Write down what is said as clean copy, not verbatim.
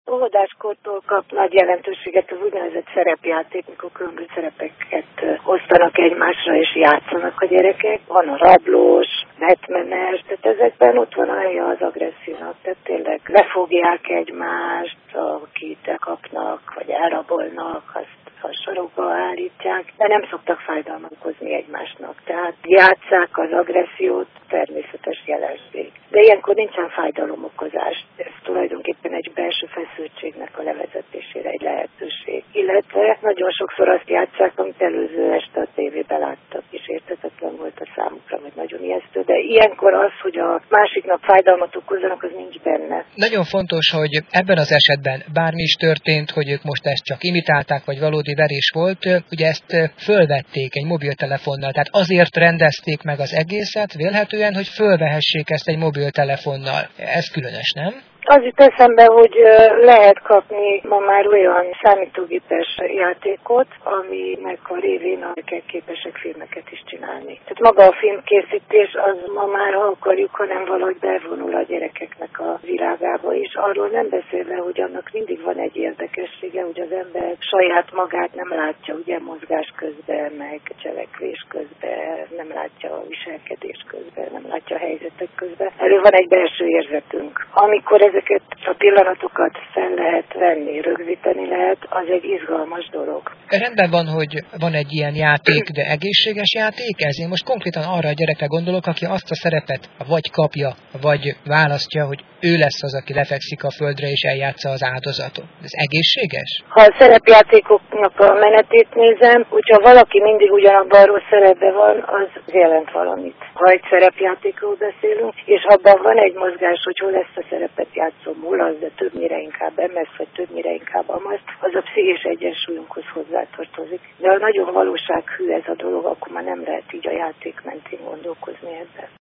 Óvodáskortól kap nagy jelentőséget az úgynevezett szerepjáték, mikor különböző szerepeket osztanak egymásra és játszanak a gyerekek. Van a rablós, vetmenes, tehát ezekben ott van a helye az agressziónak, tehát tényleg lefogják egymást, akit elkapnak, vagy elrabolnak, azt a sarokba állítják, de nem szoktak fájdalmat okozni egymásnak. Tehát játsszák az agressziót, természetes jelenség. De ilyenkor nincsen fájdalomokozás. Ez tulajdonképpen egy belső feszültségnek a levezetésére egy lehetőség. Illetve nagyon sokszor azt játsszák, amit előző este a tévében láttak, és érthetetlen volt a számukra, vagy nagyon ijesztő. De ilyenkor az, hogy a másik nap fájdalmat okozzanak, az nincs benne. Nagyon fontos, hogy ebben az esetben bármi is történt, hogy ők most ezt csak imitálták, vagy valódi verés volt, ugye ezt fölvették egy mobiltelefonnal. Tehát azért rendezték meg az egészet, vélhetően, hogy fölvehessék ezt egy mobiltelefonnal. Ez különös, nem? Az jut eszembe, hogy lehet kapni ma már olyan számítógépes játékot, aminek a révén a gyerekek képesek filmeket is csinálni. Tehát maga a filmkészítés az ma már, ha akarjuk, hanem valahogy bevonul a gyerekeknek a világába is. Arról nem beszélve, hogy annak mindig van egy érdekessége, hogy az ember saját magát nem látja, ugye mozgás közben, meg cselekvés közben, nem látja a viselkedés közben, nem látja a helyzetek közben. Erről van egy belső érzetünk. Amikor ezeket a pillanatokat fel lehet venni, rögzíteni lehet, az egy izgalmas dolog. Rendben van, hogy van egy ilyen játék, de egészséges játék ez? Én most konkrétan arra a gyerekre gondolok, aki azt a szerepet vagy kapja, vagy választja, hogy ő lesz az, aki lefekszik a földre és eljátsza az áldozatot. Ez egészséges? Ha a szerepjátékoknak a menetét nézem, hogyha valaki mindig ugyanabban a rossz szerepben van, az jelent valamit. Ha egy szerepjátékról beszélünk, és abban van egy mozgás, hogy hol ezt a szerepet játszom, hol az, de többnyire inkább MS, vagy többnyire inkább amaz, az a pszichés egyensúlyunkhoz hozzátartozik. De ha nagyon valósághű ez a dolog, akkor már nem lehet így a játék mentén gondolkozni ebben.